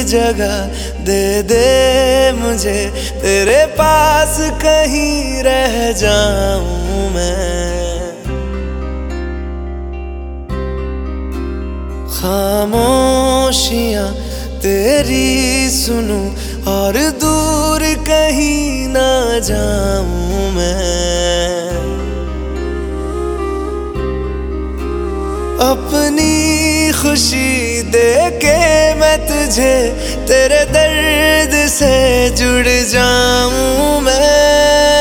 जगह दे दे मुझे, तेरे पास कहीं रह जाऊं मैं। खामोशियां तेरी सुनूं और दूर कहीं ना जाऊं मैं। अपनी खुशी दे के मैं तुझे, तेरे दर्द से जुड़ जाऊं मैं।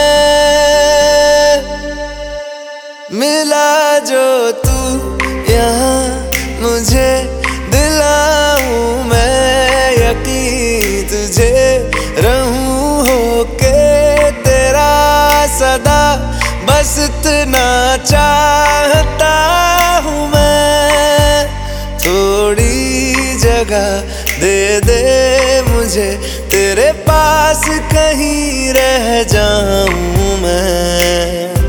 मिला जो तू यहाँ मुझे, दिलाऊं मैं यकीन तुझे, रहूं होके तेरा सदा, बस इतना चाहता हूँ मैं। थोड़ी जगह दे दे मुझे, तेरे पास कहीं रह जाऊं मैं।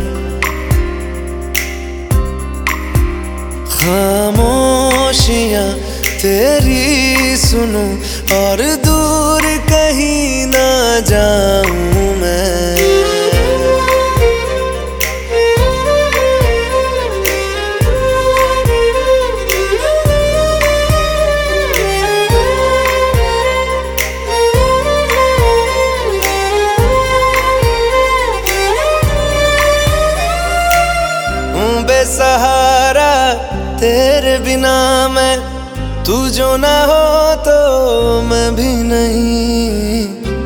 खामोशियां तेरी सुनूं और दूर कहीं ना जाऊं मैं। बेसहारा तेरे बिना मैं, तू जो ना हो तो मैं भी नहीं।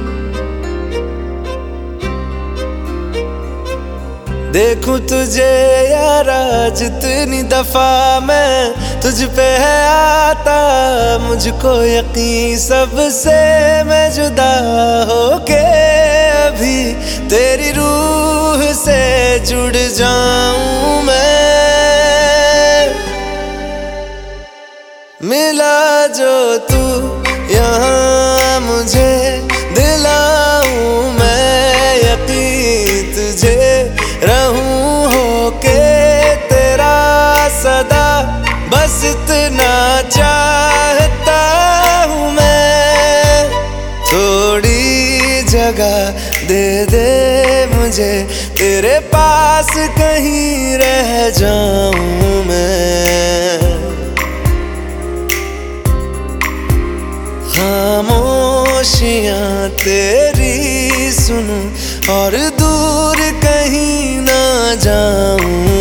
देखूं तुझे यारा जितनी दफा मैं, तुझ पे है आता मुझको यकीन, सबसे मैं जुदा होके अभी तेरी रूह से जुड़ जाऊं मैं। मिला जो तू यहाँ मुझे, दिलाऊं मैं यकीन तुझे, रहूं होके तेरा सदा, बस इतना चाहता हूँ मैं। थोड़ी जगह दे दे मुझे, तेरे पास कहीं रह जाऊं मैं। खामोशियां तेरी सुनूं और दूर कहीं ना जाऊं